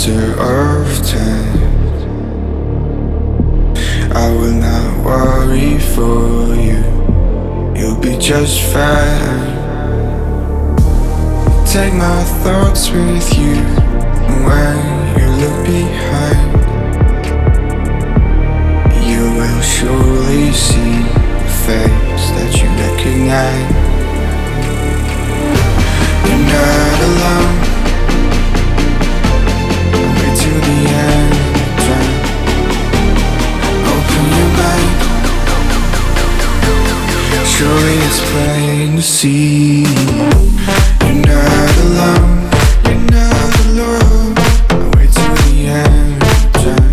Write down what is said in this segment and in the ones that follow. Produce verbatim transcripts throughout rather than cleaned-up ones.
matter of time. I will not worry for you, you'll be just fine. Take my thoughts with you, and when you look behind, you will surely see a face that you recognize. You're not alone, wait till the end of time. Open your mind, surely it's plain to see. You're not alone, you're not alone, wait till the end of time.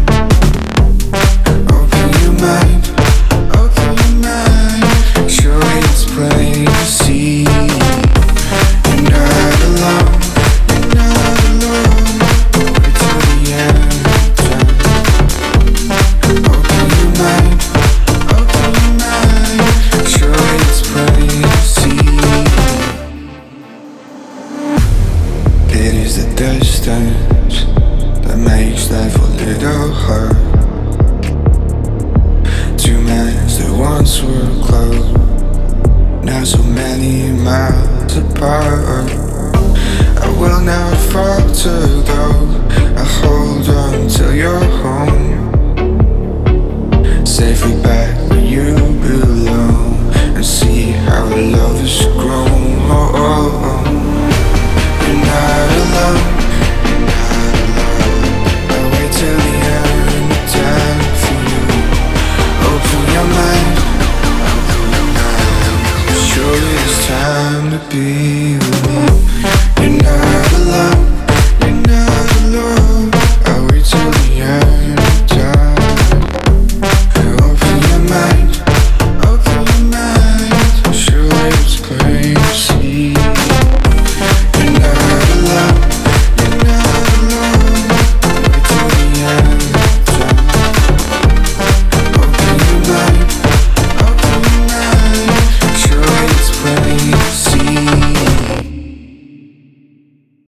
Open your mind, open your mind, surely it's plain to see. You're not alone, you're not alone, wait till the end of time. Open your mind, open your mind, surely it's plain to see. It is the distance that makes life a little hard. Two minds that once were close, now so many miles apart. I will not falter though, I hold on till you're home.